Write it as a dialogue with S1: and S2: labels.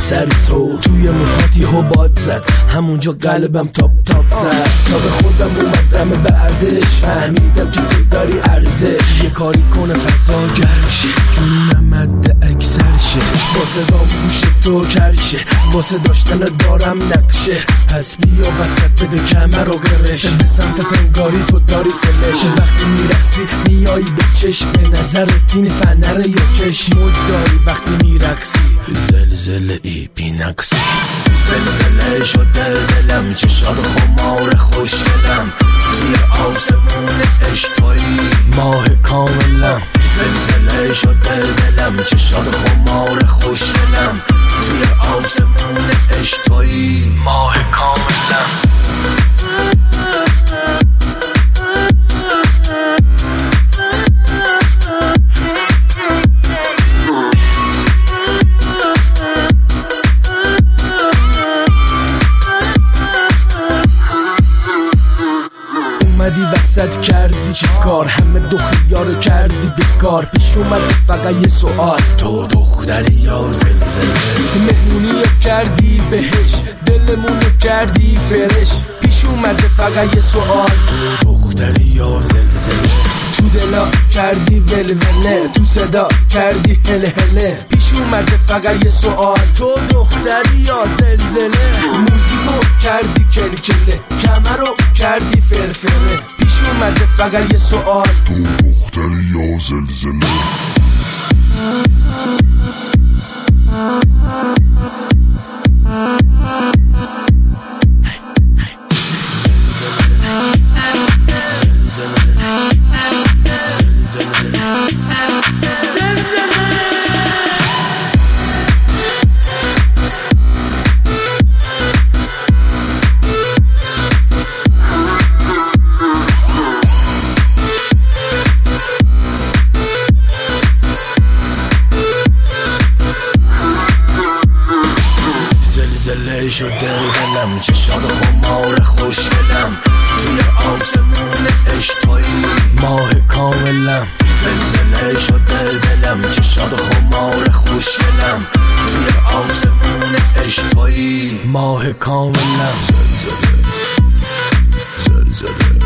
S1: سر تو توی موهاتی حباد زد، همونجا قلبم تاپ زد. تا به خودم اومدم بعدش فهمیدم که تو داری ارزش. یه کاری کنه فضا گرم شه، جنونم مد اکثرشه. با صدام گوش تو کرشه، واسه داشتن دارم نقشه. پس بیا وسط بده کمر و قرش، به سمت تنگاری تو داری فلش. وقتی میرقصی میایی به چشم، به نظرت این فنره یا کش. موج داری وقتی میرقصی، زلزله ای بی نقصی. زلزله شده دلم، چشات خمار خوشگلم. توی آسمون عشق تویی ماه کاملم. زلزله شده دلم، چشات خمار خوشگلم. توی آسمون عشق تویی ماه کاملم. اومدی وسط کردی چی کار، همه دو خیار کردی بیکار. پیش اومد فقط یه سوال، تو دختری یا زلزله؟ مهمونی کردی بهش، دلمونو کردی فرش. پیش اومده فقط یه سوال، تو دختری یا زلزله؟ تو دلا کردی ولوله، تو صدا کردی هله هله. پیش اومده فقط یه سوال، تو دختری یا زلزله؟ موزیکو کردی کلکله، کمرو کردی فرفره. پیش اومده فقط یه سوال، تو دختری یا زلزله؟ زلزله شده دلم، چشات خمار خوشگلم. توی آسمون عشق تویی ماه کاملم. زلزله شده دلم، چشات خمار خوشگلم. توی آسمون عشق تویی ماه کاملم. زلزله